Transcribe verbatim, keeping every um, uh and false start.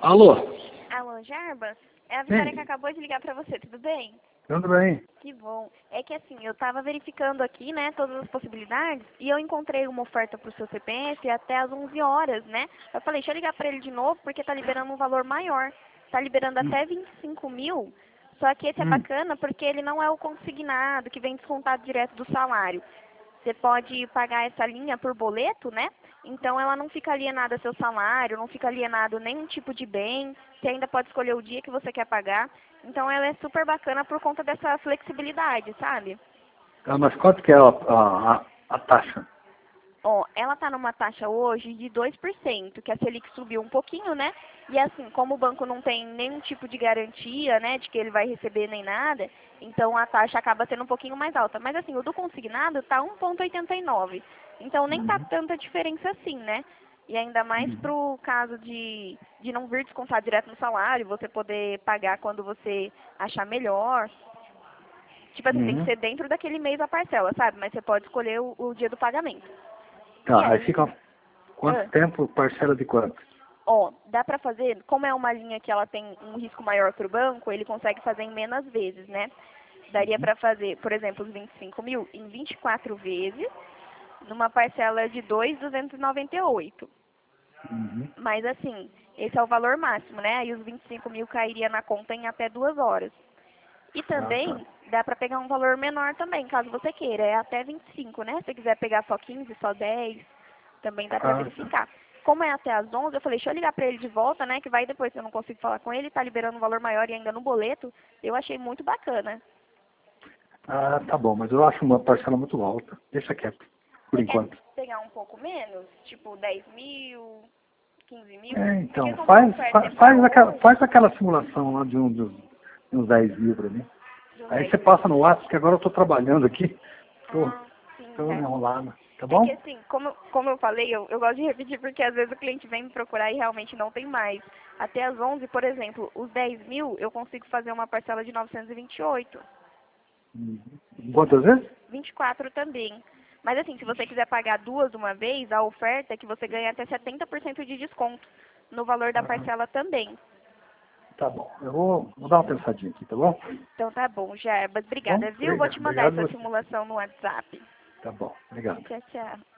Alô? Alô, Jarbas? É a Vitória Sim. que acabou de ligar pra você, tudo bem? Tudo bem? Que bom. É que assim, eu tava verificando aqui, né, todas as possibilidades e eu encontrei uma oferta pro seu C P F até às onze horas, né? Eu falei, deixa eu ligar pra ele de novo porque tá liberando um valor maior. Tá liberando Hum. até vinte e cinco mil, só que esse é Hum. bacana porque ele não é o consignado, que vem descontado direto do salário. Você pode pagar essa linha por boleto, né? Então ela não fica alienada ao seu salário, não fica alienado nenhum tipo de bem. Você ainda pode escolher o dia que você quer pagar. Então ela é super bacana por conta dessa flexibilidade, sabe? Ah, mas quanto que é a, a, a, a taxa? Ó, ela tá numa taxa hoje de dois por cento, que a Selic subiu um pouquinho, né? E assim, como o banco não tem nenhum tipo de garantia, né, de que ele vai receber nem nada, então a taxa acaba sendo um pouquinho mais alta. Mas assim, o do consignado tá um vírgula oitenta e nove. Então nem tá Uhum. tanta diferença assim, né? E ainda mais Uhum. pro caso de, de não vir descontar direto no salário, você poder pagar quando você achar melhor. Tipo assim, tem que Uhum. ser dentro daquele mês a parcela, sabe? Mas você pode escolher o, o dia do pagamento. E Tá, aí aí, fica quanto ah, tempo, parcela de quanto? ó, dá pra fazer, como é uma linha que ela tem um risco maior pro banco, ele consegue fazer em menos vezes, né? Daria Uhum. pra fazer, por exemplo, os vinte e cinco mil em vinte e quatro vezes, numa parcela de dois mil duzentos e noventa e oito. Uhum. Mas assim, esse é o valor máximo, né? Aí os vinte e cinco mil cairia na conta em até duas horas. E Ah, tá. também dá pra pegar um valor menor também, caso você queira. É até vinte e cinco, né? Se você quiser pegar só quinze, só dez, também dá pra Ah, tá. verificar. Como é até às onze, eu falei, deixa eu ligar pra ele de volta, né? Que vai depois, se eu não consigo falar com ele, tá liberando um valor maior e ainda no boleto. Eu achei muito bacana. Ah, tá bom, mas eu acho uma parcela muito alta. Deixa quieto, por Você quer enquanto. pegar um pouco menos? Tipo dez mil, quinze mil? É, Porque então, como a faz, oferta é fa- pra faz, aquela, hoje, faz aquela simulação lá de, um, dos, de uns dez livros ali. de uns Aí você dez mil. passa no WhatsApp, que agora eu tô trabalhando aqui. Tô, Ah, sim, tô tá. enrolado, tá É que bom? assim, como, como eu falei, eu, eu gosto de repetir porque às vezes o cliente vem me procurar e realmente não tem mais. Até às onze, por exemplo, os dez mil eu consigo fazer uma parcela de novecentos e vinte e oito. Uhum. Quantas vezes? vinte e quatro também. Mas assim, se você quiser pagar duas de uma vez, a oferta é que você ganha até setenta por cento de desconto no valor da Ah, parcela também. tá bom. Eu vou, vou dar uma pensadinha aqui, tá bom? Tá Então tá bom, Jarbas. bom? Obrigada, viu? Vou Obrigado, te mandar obrigado essa você. simulação no WhatsApp. Tá bom, obrigado. Tchau, tchau.